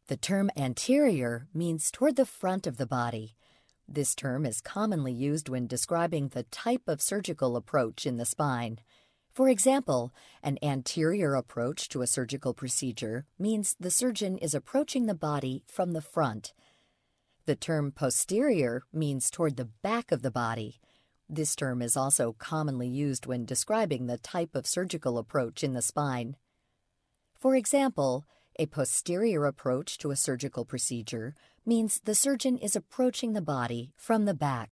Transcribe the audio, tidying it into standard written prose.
The term anterior means toward the front of the body. This term is commonly used when describing the type of surgical approach in the spine. For example, an anterior approach to a surgical procedure means the surgeon is approaching the body from the front. The term posterior means toward the back of the body. This term is also commonly used when describing the type of surgical approach in the spine. For example, a posterior approach to a surgical procedure means the surgeon is approaching the body from the back.